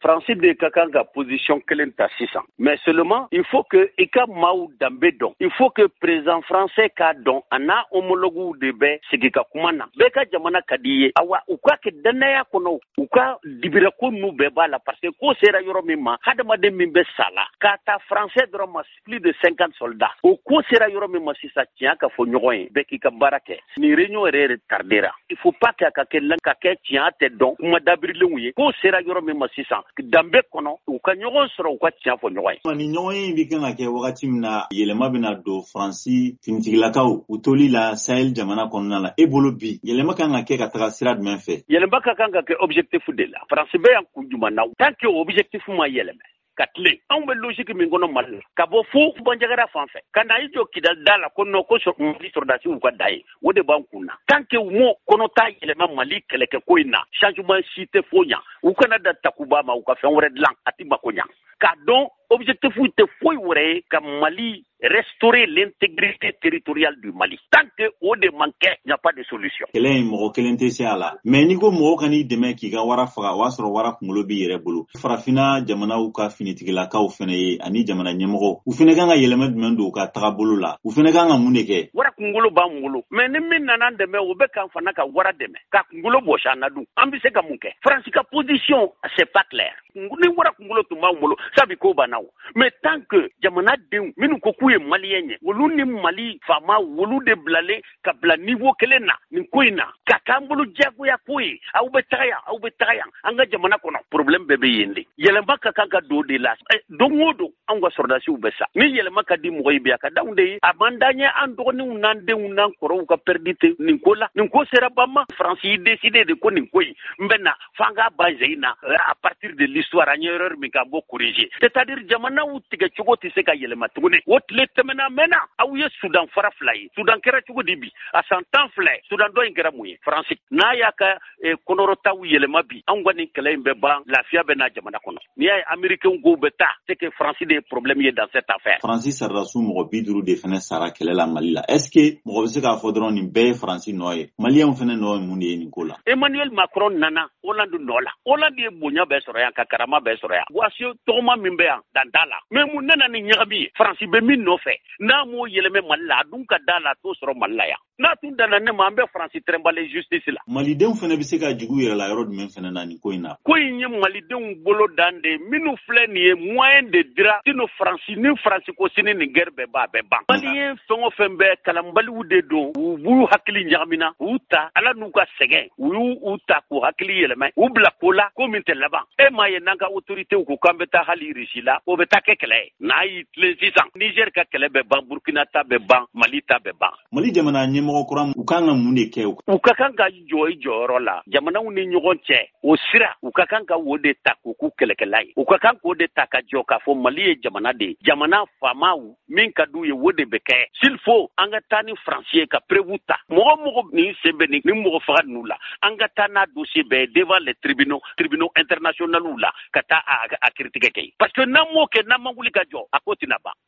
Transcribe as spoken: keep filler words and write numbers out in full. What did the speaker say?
Français de ka kan ka position kelen ta sisan. Mais seulement il faut que i ka maaw danbe dɔn. Il faut que président français ka dɔn a n'a homologue de bɛ sigi ka kuma na. Bɛɛ ka jamana ka di ye. Awa u ka kɛ danaya kɔnɔ u ka dibira ko n'u bɛɛ b'a la parce que ko sera yɔrɔ min ma hadamaden min bɛ sa la k'a ta français dɔrɔn ma plus de cinquante soldats. O ko sera yɔrɔ min ma sisan tiɲɛ ka fɔ ɲɔgɔn ye bɛɛ k'i ka baara kɛ. Ni réunion yɛrɛ retardera. Il faut pas que a ka kɛ lan ka kɛ tiɲɛ tɛ dɔn kuma dabirilenw ye. Ko sera yɔrɔ min ma sisan danbe kɔnɔ u ka ɲɔgɔn sɔrɔ u ka tiɲɛ fɔ ɲɔgɔn ye. Ni ɲɔgɔn ye bi kan ka kɛ wagati min na yɛlɛma bɛna don Faransi finitigilakaw u toli la Sahel jamana kɔnɔna la. E bolo bi yɛlɛma kan ka kɛ ka taga sira jumɛn fɛ? Yɛlɛma ka kan ka kɛ objectif de la. Faransi bɛ yan kun jumɛn na tant que objectif ma yɛlɛmɛ. Ka tilen anw bɛ logique min kɔnɔ Mali la ka bɔ fo Bandiagara fan fɛ ka na i jɔ Kidali da la ko non ko Mali sɔrɔdasiw ka da ye o de b'an kun na tant que u m'o kɔnɔ ta yɛlɛma Mali kɛlɛkɛ ko in na changement si tɛ fo ɲa u kana da Takuba ma u ka fɛn wɛrɛ dilan a ti mako ɲa k'a dɔn objectif tɛ foyi wɛrɛ ye ka Mali restaurer l'intégrité territoriale du Mali. Tant que o de manquait, il n'y a pas de solution. Kɛlɛ in mɔgɔ kelen tɛ se a la. Mais n'i ko mɔgɔ kan'i dɛmɛ k'i ka wara faga, o y'a sɔrɔ wara kunkolo b'i yɛrɛ bolo. Farafina jamanaw ka finitigilakaw fɛnɛ ye ani jamana ɲɛmɔgɔ. U fɛnɛ kan ka yɛlɛma jumɛn don u ka tagabolo la. U fɛnɛ kan ka mun de kɛ? Wara kunkolo b'an bolo. Mais ni min nana dɛmɛ o bɛ kan fana ka wara dɛmɛ. Ka kunkolo bɔsi an na dun. An bɛ se ka mun kɛ? France ka position, c'est pas clair. Ni wara kunkolo tun b'an bolo, ça bi ko banna o. Mais tant que jamanadenw minnu ko k'u ye maliyɛn ye, olu ni Mali faama wolu de bilalen ka bila niveau kelen na nin ko in na ka k'an bolo jagoya ko ye aw bɛ taga yan aw bɛ taga yan an ka jamana kɔnɔ problème bɛɛ bɛ yen de yɛlɛma ka kan ka don de la don o don an ka sɔrɔdasiw bɛ sa ni yɛlɛma ka di mɔgɔ ye bi a ka d'anw de ye a man d'an ye an dɔgɔninw n'an denw n'an kɔrɔw ka perdite nin ko la nin ko sera ba ma France yi décidé de ko nin ko in n bɛ na f'an k'a basé in na à partir de l'histoire an ye erreur min k'an b'o corriger c'est-à-dire jamanaw tigɛ cogo tɛ se ka yɛlɛma tuguni o tile tɛmɛna mɛnna aw ye Sudan fara fila ye Sudan kɛra cogo di bi a san tan filɛ Sudan dɔ in kɛra mun ye Faransi n'a y'a ka kɔnɔrɔtaw yɛlɛma bi anw ka nin kɛlɛ in bɛ ban lafiya bɛ n'a jamana kɔnɔ n'i y'a ye américains ko bɛ taa c'est que Faransi de ye problème ye dans cette affaire. Faransi saridasu mɔgɔ bi duuru de fɛnɛ sara kɛlɛ la Mali la est-ce que mɔgɔ bɛ se k'a fɔ dɔrɔn nin bɛɛ ye Faransi nɔ ye Maliyɛnw fɛnɛ nɔ ye mun de ye nin ko la? Emmanuel Macron nana Hollande nɔ la Hollande ye bonya bɛɛ sɔrɔ yan ka karama bɛɛ sɔrɔ yan voici tɔgɔma min bɛ yan dan t'a la mais mun nana ni ɲagami ye Faransi bɛ min nɔfɛ n'a m'o yɛlɛmɛ Mali la a dun ka da la t'o sɔrɔ Mali la yan n'a tun danna ne ma an bɛ Faransi tɛrɛnbalen justice la. Malidenw fɛnɛ bɛ se ka jugu yɛrɛ la yɔrɔ jumɛn fɛnɛ na nin ko in na? Ko in ye Malidenw bolo dan de minnu filɛ nin ye moyen de dira sino Faransi ni Faransi ko sini nin guerre bɛɛ b'a bɛɛ ban. Maliyɛn fɛn o fɛn bɛ kalanbaliw de don u b'u hakili ɲagamina u ta ala n'u ka sɛgɛn u y'u u ta k'u hakili yɛlɛmɛ u bila ko la ko min tɛ laban e m'a ye n'an ka autorités ko k'an bɛ taa hali Russie la o bɛ taa kɛ kɛlɛ ye n'a y'i tilen sisan Niger ka kɛlɛ bɛ ban Burkina ta bɛ ban Mali ta bɛ ban. Mali jamana ɲɛmɔgɔ kura u kan ka mun de kɛ? U ka kan ka jɔ i jɔyɔrɔ la jamanaw ni ɲɔgɔn cɛ o sira u ka kan ka o de ta k'u k'u kɛlɛkɛla ye u ka kan k'o de ta ka jɔ k'a fɔ Mali ye jamana de ye jamana faamaw min ka d'u ye o de bɛ kɛ s'il faut an ka taa ni Faransi ye ka preuve ta mɔgɔ mɔgɔ ni sen bɛ ni mɔgɔ faga ninnu la an ka taa n'a dossier bɛɛ devant les tribunaux tribunaux internationaux la ka taa a a kiiritigɛ kɛ parce que n'an m'o kɛ n'an ma wuli ka jɔ a ko tɛna ban.